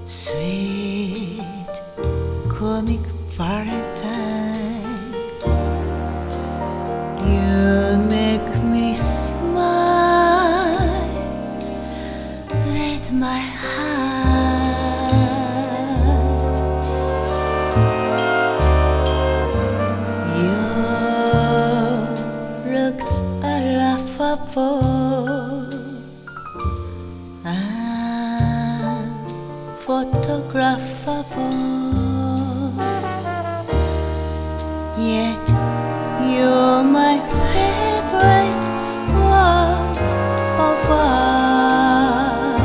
Sweet comic Valentine, you make me smile with my heart. Your looks are laughable, photographable, yet you're my favorite work of art.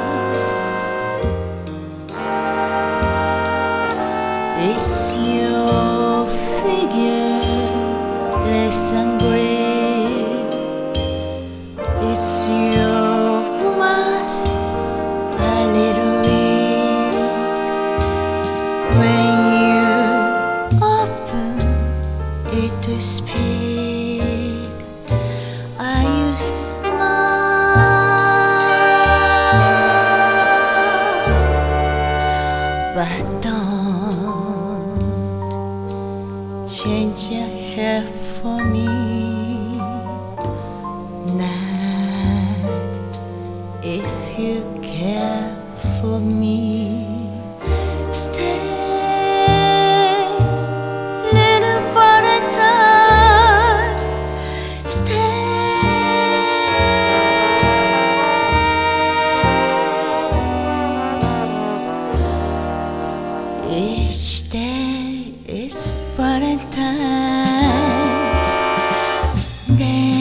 It's your figure, less than great. It's your mouth, a little weak. When you open it to speak, are you smart? But don't change your hair for me, not if you care for me. Stay, little Valentine, stay. Each day is Valentine's Day.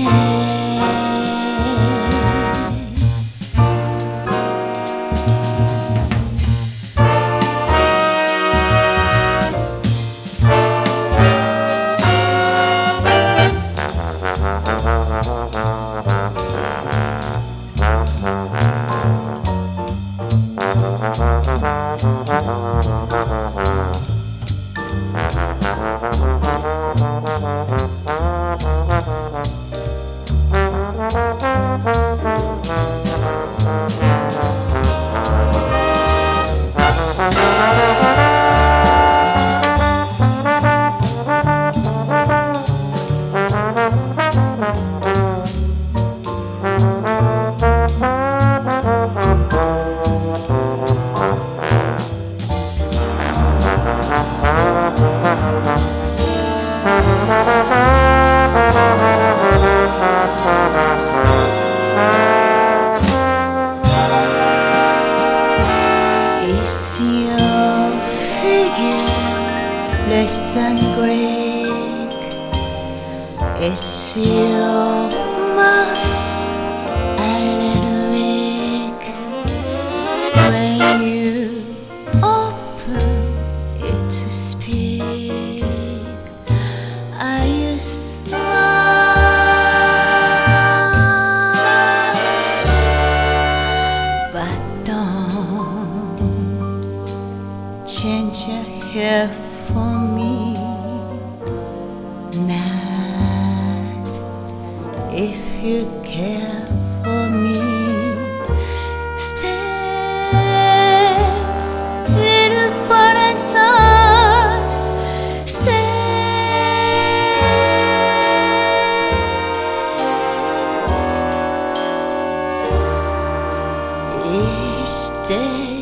It's your figure, less than Greek. It's your mouth, a little weak. When you open it to speak, are you smart? But don't change your hair for me, not if you care for me. Stay, little Valentine, stay. Each day